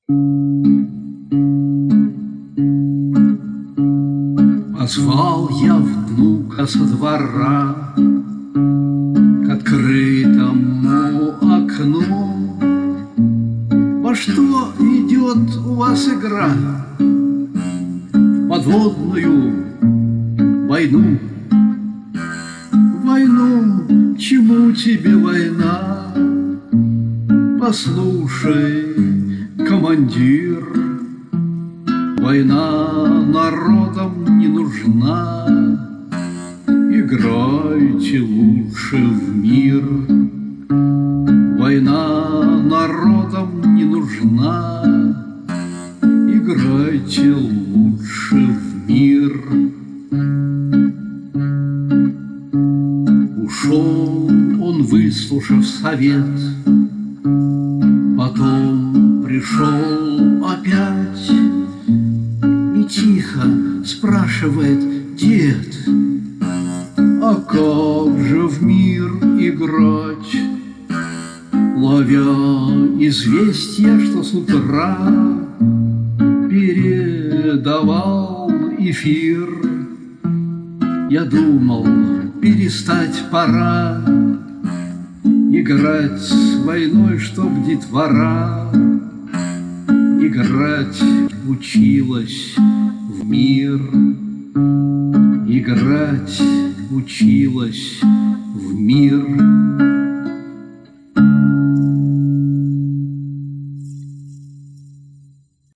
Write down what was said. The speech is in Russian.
Позвал я внука со двора к открытому окну. Во что идет у вас игра? В подводную войну. Войну, чему тебе война? Послушай, командир, война народам не нужна. Играйте лучше в мир. Война народам не нужна. Играйте лучше в мир. Ушел он, выслушав совет, потом пришел опять и тихо спрашивает: дед, а как же в мир играть, ловя известия, что с утра передавал эфир? Я думал, перестать пора играть с войной, чтоб детвора играть училась в мир. Играть училась в мир.